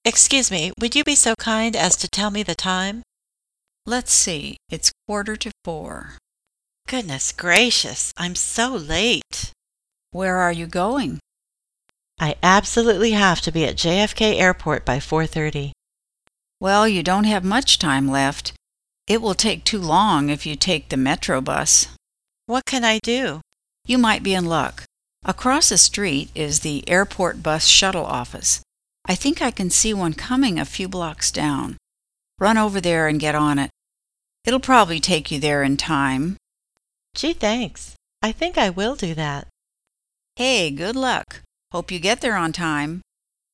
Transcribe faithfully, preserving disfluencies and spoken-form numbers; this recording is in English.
Excuse me, would you be so kind as to tell me the time? Let's see, it's quarter to four. Goodness gracious, I'm so late. Where are you going? I absolutely have to be at J F K Airport by four thirty. Well, you don't have much time left. It will take too long if you take the Metro bus. What can I do? You might be in luck. Across the street is the airport bus shuttle office. I think I can see one coming a few blocks down. Run over there and get on it. It'll probably take you there in time. Gee, thanks. I think I will do that. Hey, good luck. Hope you get there on time.